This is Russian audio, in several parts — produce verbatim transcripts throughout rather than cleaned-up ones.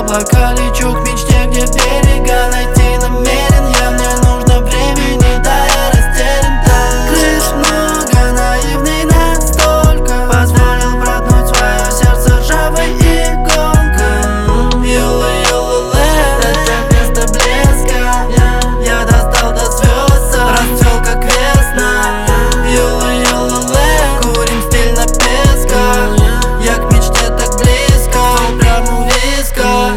облака лечу к мечте, где берега найти намерен я. Мне нужно времени, да я растерян там. Крыш много, наивный настолько, позволил проткнуть свое сердце ржавой иголкой. Юла-юла-лэ, это место блеска. Я достал до звезд, расцвел как весна. Юла-юла-лэ, курим стильно песка. Я к мечте так близко, прямо у виска.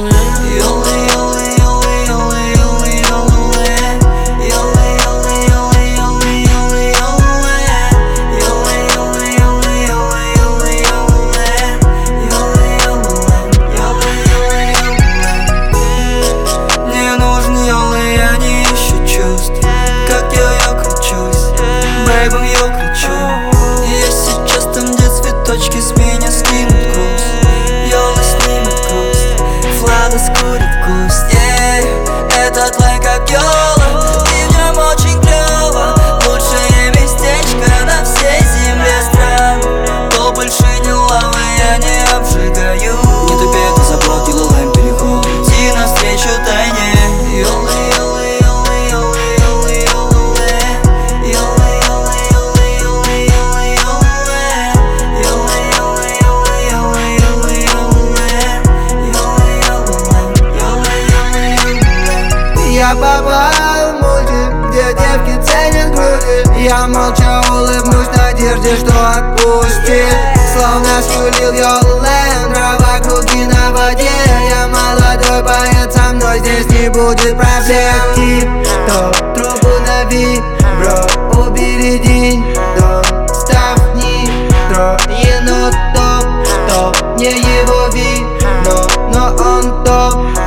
Мне нужен йолы, я не ищу чувств. Как я ее кручусь, бэйбом ее кручу. Я сейчас там, где цветочки с меня снимут груз. Йолы снимут грусть, Владос курит куст. Yeah, этот лай как йола, и в нем очень клево. Лучшее местечко на всей земле стран. То больше не лава, я не обжигаю. Не тупи, это заблок, и лулаем переход. Иди навстречу тайне. Йолы, йолы, йолы, йолы, йолы, йолы, йолы, йолы, йолы, йолы, йолы, йолы, йолы, йолы, йолы, йолы, йолы, йолы. Я попал в мультик, где девки ценят груди. Я молча улыбнусь в надежде, что отпустит. Словно скулил Йоллен, трава круги на воде. Я молодой поэт, со мной здесь не будет проблем. Тип-топ, трубу на вибро, убери день, дом, ставь нитро. Енот топ, топ, не его вино, но он топ.